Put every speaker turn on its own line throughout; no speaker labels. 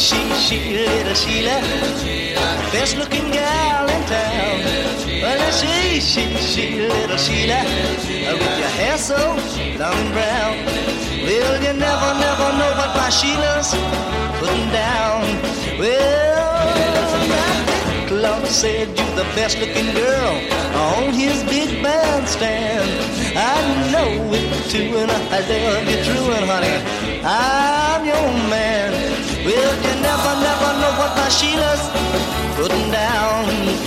little Sheila, best looking gal in town. Well, I she, little Sheila, with your hair so long and brown. Well, you never know what my Sheila's putting down. Well, Clark said you're the best looking girl on his big bandstand. I know it too, and I love you true, and honey, I'm your man. Well, you never know what my Sheila's putting down.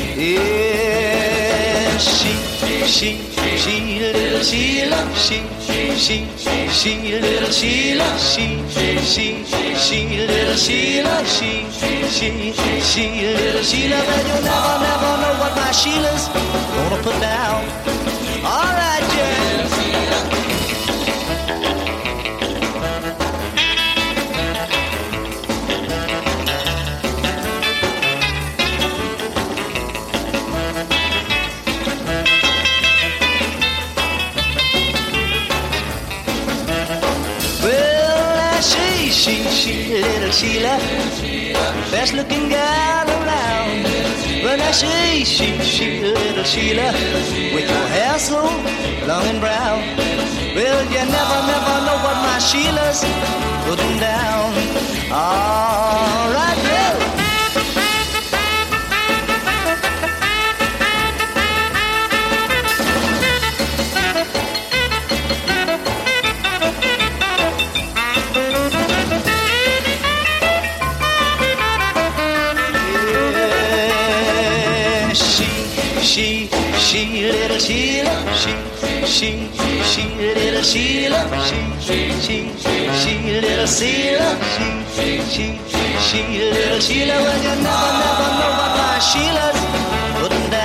Yeah, she, little Sheila, she, little Sheila, she, little Sheila, she, little Sheila. But you never know what my Sheila's gonna put down. All right, yeah. She, little Sheila, best looking gal around. But I she, little Sheila, with your hair so long and brown. Well, you never know what my Sheila's putting down. All right, yeah. She, little Sheila, she, little Sheila, she, little Sheila, she, little Sheila. Well, you never know what my Sheila's putting down.